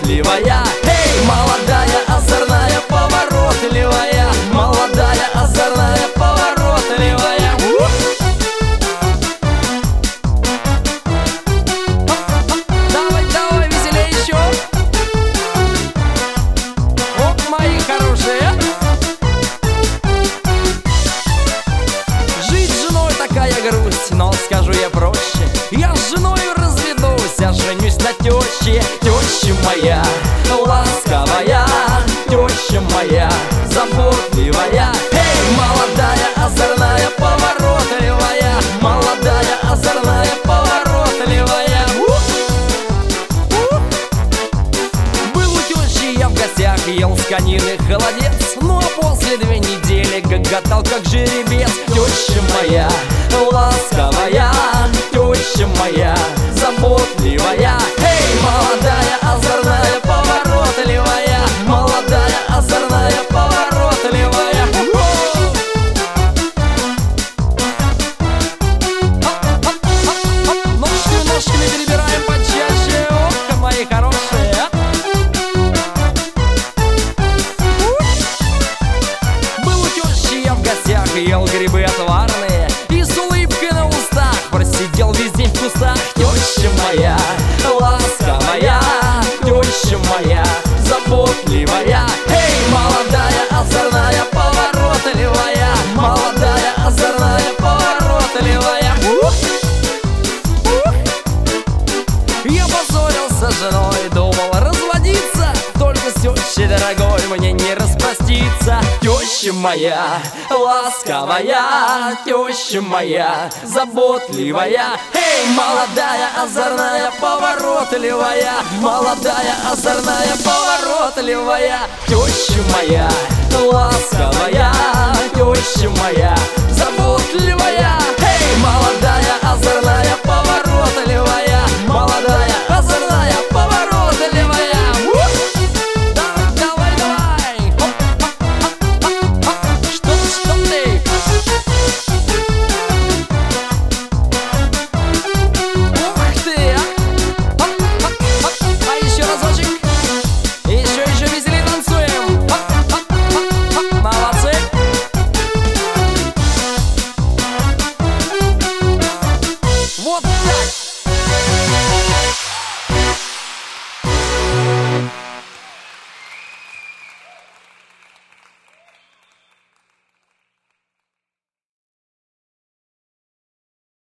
заботливая. Эй, молодая, озорная, поворотливая, молодая, озорная, поворотливая. Давай, давай, веселее еще. Оп, мои хорошие. Жить с женой такая грусть, но скажу я проще. Я с женой разведусь, я женюсь на теще. Теща моя ласковая, теща моя заботливая. Эй, молодая, озорная, поворотливая, молодая, озорная, поворотливая. Был у тещи я в гостях, ел с конины холодец. Ну а после 2 недели гоготал как жеребец. Теща моя ласковая, теща моя заботливая. Эй, молодая, озорная, поворотливая, молодая, озорная, поворотливая. Ножками, ножками перебираем почаще. Ох, мои хорошие. Был у тещи я в гостях, ел грибы отварные и с улыбкой на устах просидел весь день в кустах. Теща моя ласковая, теща моя заботливая. Эй, молодая, озорная, поворотливая, молодая, озорная, поворотливая. Я поссорился с женой, думал разводиться, только с тещей дорогой мне не распроститься. Теща моя ласковая, теща моя заботливая. Эй, молодая, озорная, поворотливая, молодая, озорная, поворотливая. Теща моя ласковая, теща моя заботливая. Эй, молодая, озорная,